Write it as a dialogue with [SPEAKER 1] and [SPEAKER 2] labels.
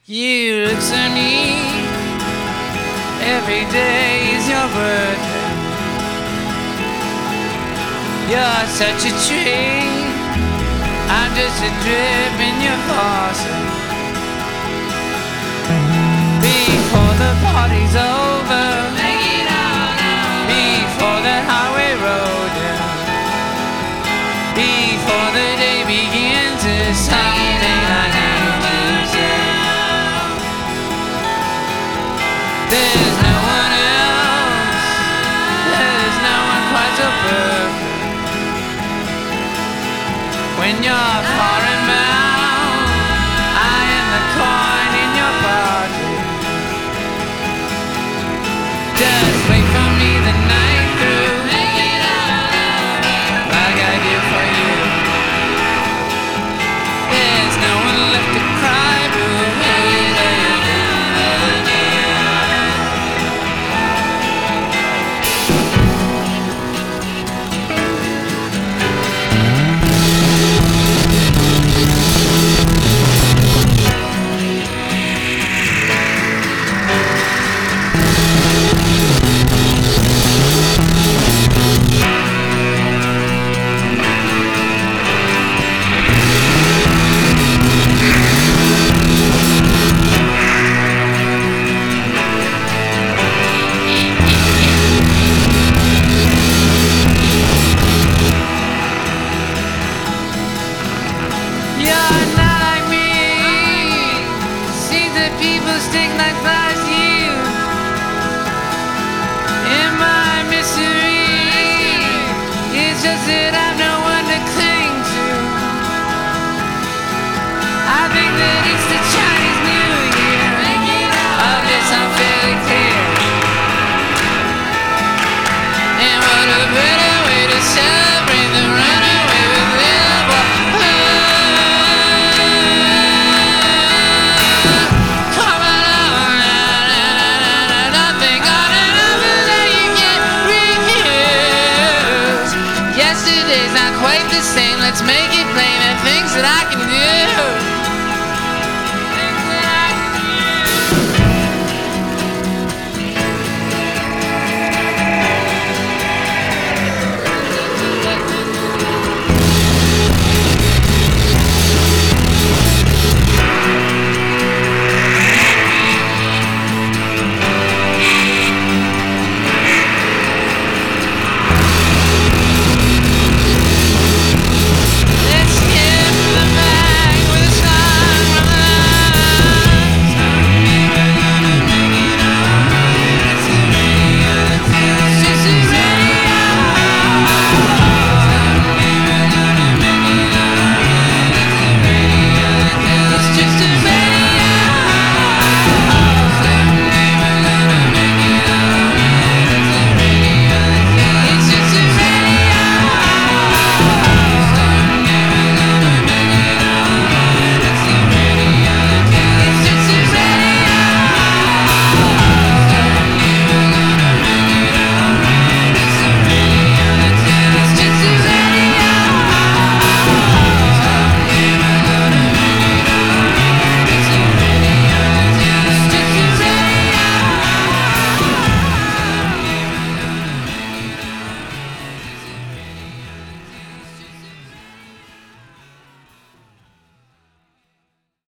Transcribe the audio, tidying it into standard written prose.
[SPEAKER 1] You look so neat. Every day is your birthday. You're such a treat. I'm just a drip in your faucet. Before the party's over, before the highway road down, before the day begins, there's something I need to say. There's no one else, there's no one quite so perfect. When you're far and bound, I am the coin in your pocket. Just wait for me the night through, like I do for you. There's no one left to cry boo. Stick like flies to you in my misery. It's just that I've no one to cling to. I think that it's the Chinese New Year. Of this I'm fairly clear. And what a better way to celebrate the runaway with little boy. Yesterday's not quite the same. Let's make it plain. The things that I can